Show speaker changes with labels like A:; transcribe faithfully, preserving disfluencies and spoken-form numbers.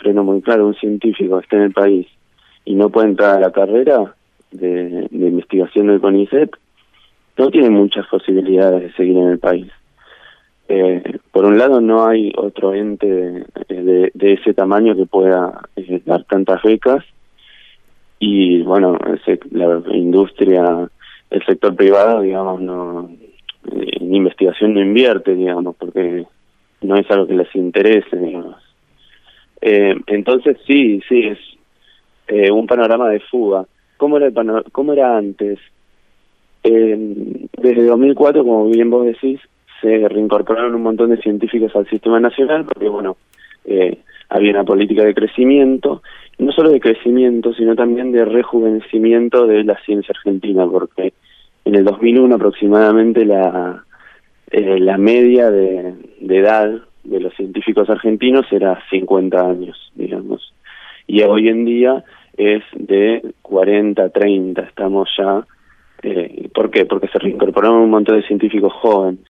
A: freno muy claro. Un científico que esté en el país y no puede entrar a la carrera de, de investigación del CONICET, no tiene muchas posibilidades de seguir en el país. Eh, por un lado, no hay otro ente de, de, de ese tamaño que pueda eh, dar tantas becas, y bueno, ese, la industria, el sector privado, digamos, no en investigación no invierte, digamos, porque no es algo que les interese, digamos. Eh, entonces sí, sí, es eh, un panorama de fuga. ¿Cómo era, el pano cómo era antes? Eh, desde dos mil cuatro, como bien vos decís, se reincorporaron un montón de científicos al sistema nacional, porque bueno, eh, había una política de crecimiento, no solo de crecimiento, sino también de rejuvenecimiento de la ciencia argentina, porque en el dos mil uno aproximadamente la eh, la media de, de edad de los científicos argentinos era cincuenta años, digamos, y hoy en día es de cuarenta, treinta, estamos ya. Eh, ¿Por qué? Porque se reincorporaron un montón de científicos jóvenes.